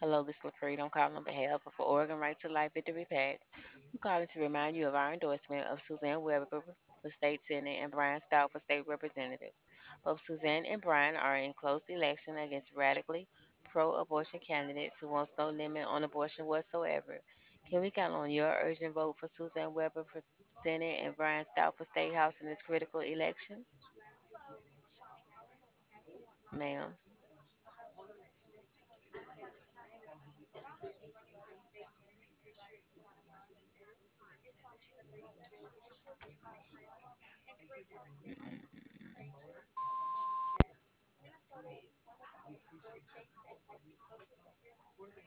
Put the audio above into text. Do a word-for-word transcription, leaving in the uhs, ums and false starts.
Hello, this is LaCrete. I'm calling on behalf of Oregon Right to Life Victory PAC. I'm calling to remind you of our endorsement of Suzanne Weber for State Senate and Brian Stout for State Representative. Both Suzanne and Brian are in close election against radically pro-abortion candidates who wants no limit on abortion whatsoever. Can we count on your urgent vote for Suzanne Weber for Senate and Brian Stout for State House in this critical election? Ma'am.